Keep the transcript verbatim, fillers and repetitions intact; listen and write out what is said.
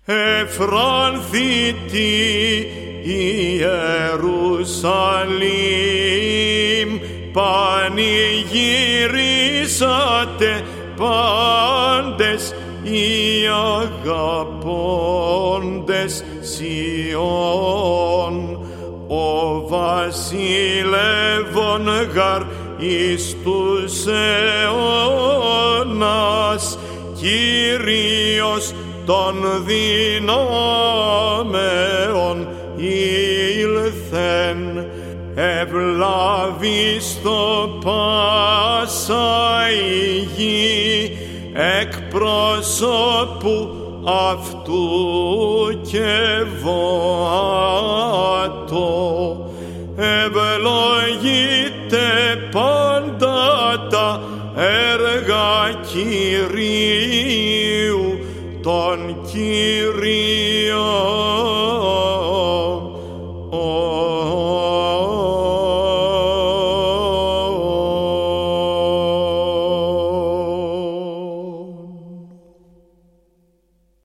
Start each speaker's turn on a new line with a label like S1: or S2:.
S1: Εφράνθητη Ιερουσαλήμ, πανηγυρίσατε πάντες οι αγαπώντες Σιών. Ο βασιλεύων γαρ εις τους αιώνας, Κύριος των δυνάμεων ήλθεν, ευλάβιστο πάσα η γη εκ προσώπου αυτού και βοάτο. Ευλογείτε πάντα τα έργα Κυρίου, τον Κύριον.